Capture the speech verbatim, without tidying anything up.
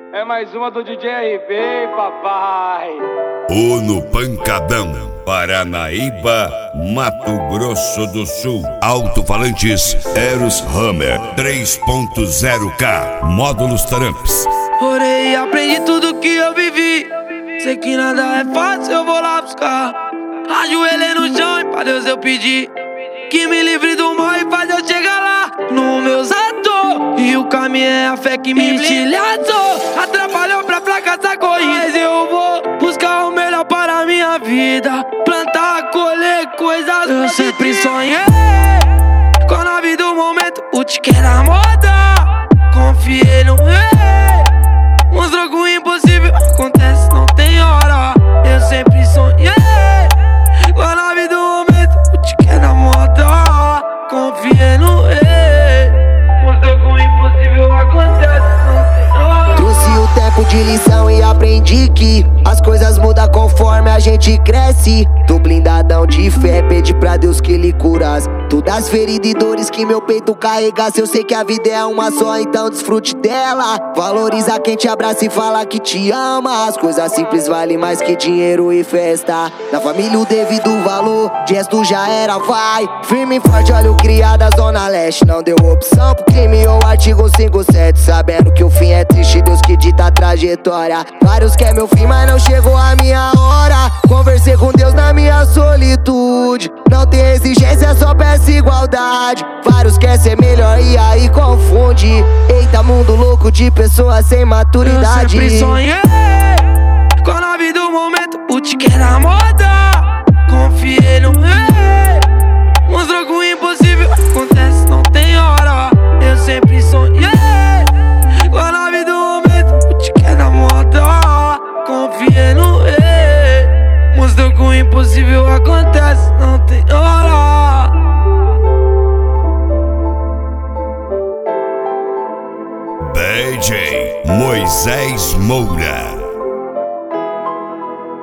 É mais uma do D J R B, papai. O no Pancadão, Paranaíba, Mato Grosso do Sul. Alto-falantes Eros Hammer três ponto zero K, módulos Tramps. Orei, aprendi tudo que eu vivi. Sei que nada é fácil, eu vou lá buscar. Ajoelhei no chão e pra Deus eu pedi que me livre do mal e faz eu chegar lá no meus atos. E o caminho é a fé que me estilhaçou. Atrapalhou pra fracassar corrida, mas eu vou buscar o melhor para a minha vida. Plantar, colher coisas eu sempre sonhei. Com a vida do momento, o tique é da moda. Confiei no rei. Mostrou que o impossível acontece, não tem hora. Eu sempre sonhei. Com a vida do momento, o tique é da moda. Confiei no rei. Mostrou que o impossível acontece, não tem hora. Trouxe o tempo de lição e aprendi que as coisas mudam conforme a gente cresce. Tô blindadão de fé, pedi pra Deus que Ele curasse todas as feridas e dores que meu peito carregasse. Eu sei que a vida é uma só, então desfrute dela. Valoriza quem te abraça e fala que te ama. As coisas simples valem mais que dinheiro e festa. Na família o devido valor, de resto já era, vai. Firme e forte, olha o criado da Zona Leste. Não deu opção pro crime ou artigo cinquenta e sete. Sabendo que o fim é triste, Deus que dita a trajetória. Vários quer meu fim, mas não chegou a minha hora. Conversei com Deus na minha solitude. Não tem exigência, só peço igualdade. Vários quer ser melhor e aí confunde. Eita, mundo louco de pessoas sem maturidade. Eu sempre sonhei com a vida do momento, o tique é da moda. Confiei no rei. Mostrou que o impossível acontece, não tem hora. Eu sempre sonhei com a vida do momento, o tique é da moda. Confiei no rei. Mostrou que o impossível acontece, não tem hora. D J Moisés Moura.